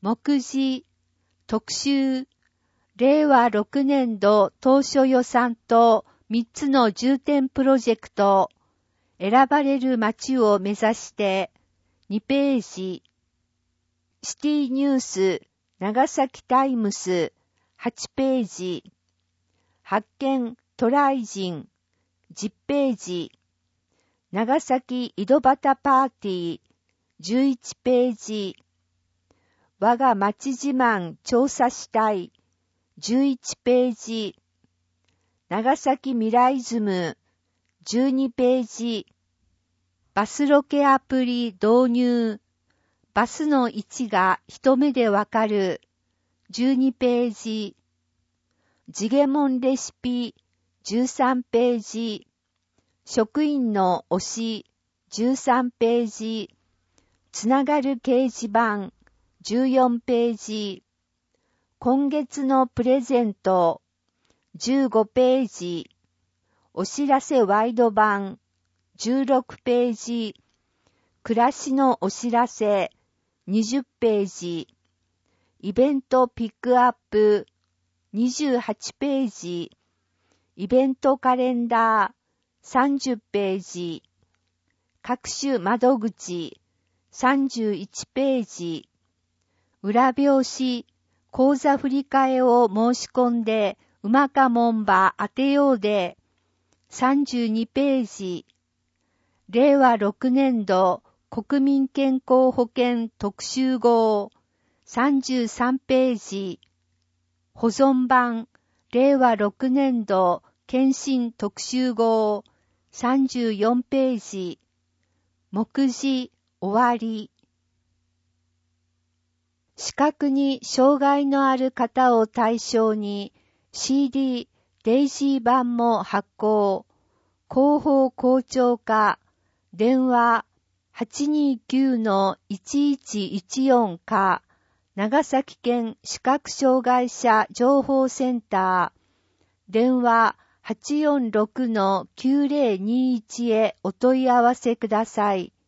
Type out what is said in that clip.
目次、特集、令和6年度当初予算と3つの重点プロジェクト、選ばれる街を目指して2ページ、シティニュース、長崎タイムス8ページ、発見トライ人10ページ、長崎井戸端パーティー11ページ、我が町自慢調査したい11ページ、長崎未来ズム12ページ、バスロケアプリ導入、バスの位置が一目でわかる12ページ、ジゲモンレシピ13ページ、職員の推し13ページ、つながる掲示板14ページ、今月のプレゼント15ページ、お知らせワイド版16ページ、暮らしのお知らせ20ページ、イベントピックアップ28ページ、イベントカレンダー30ページ、各種窓口31ページ、裏表紙、口座振り替えを申し込んで、馬か門場当てようで、32ページ、令和6年度国民健康保険特集号、33ページ、保存版、令和6年度検診特集号、34ページ、目次、終わり。視覚に障害のある方を対象に CD デイジー版も発行。広報校長課電話 829-1114 か長崎県視覚障害者情報センター電話 846-9021 へお問い合わせください。